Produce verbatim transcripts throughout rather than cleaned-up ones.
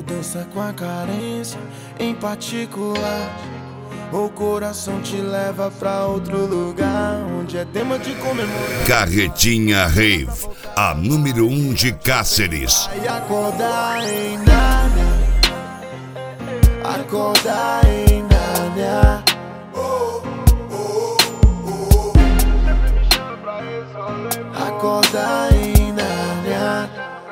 dança com a carência em particular. O coração te leva pra outro lugar, onde é tema de comemorar. Carretinha Rave, a número um de Cáceres. Vai acordar em Nárnia, acordar em Nárnia. Acordar em Nárnia.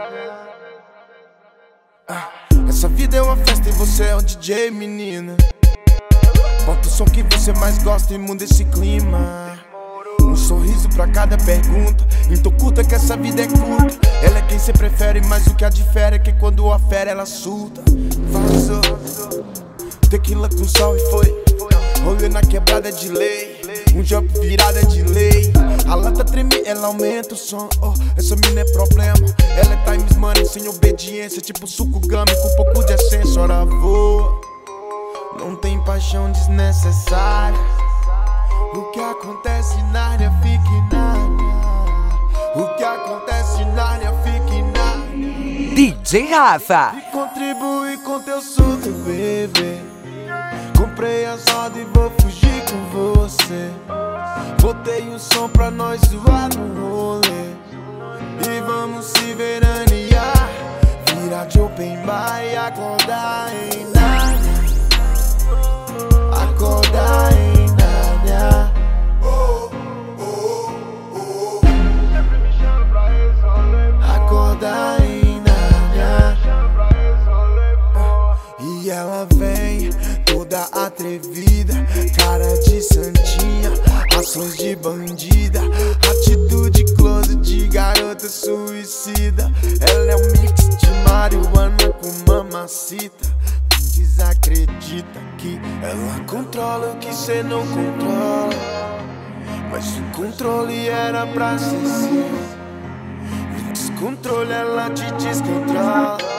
Ah, essa vida é uma festa e você é o D J, menina. Bota o som que você mais gosta e muda esse clima. Um sorriso pra cada pergunta, então curta que essa vida é curta. Ela é quem cê prefere, mas o que a difere é que quando a fera ela surta. Vazou, tequila com sal e foi. Rolê na quebrada de lei, um jump virada de lei. A lata treme, ela aumenta o som. Oh, essa mina é problema. Ela é times money sem obediência, tipo suco gummy com um pouco de essência. Ora voa, não tem paixão desnecessária. O que acontece na área fica em Nárnia. O que acontece na área fica em Nárnia. D J Rafa. E contribui com teu surto, bebê. Comprei as rodas e vou fugir com você. Botei o som pra nós zoar no rolê. E vamos se veranear, virar de open bar e acordar em Nárnia. Acordar em Nárnia. Acordar em Nárnia. E ela vem toda atrevida, cara de santinha, ações de bandida, atitude close de garota suicida. Ela é um mix de marihuana com mamacita. Desacredita que ela controla o que cê não controla, mas o controle era pra ser seu. No descontrole ela te descontrola.